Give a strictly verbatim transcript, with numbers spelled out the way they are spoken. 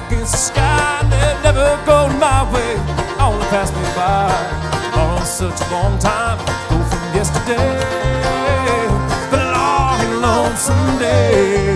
against the sky, and they're never going my way. Only pass me by on such a long time ago from yesterday. But a long and lonesome day.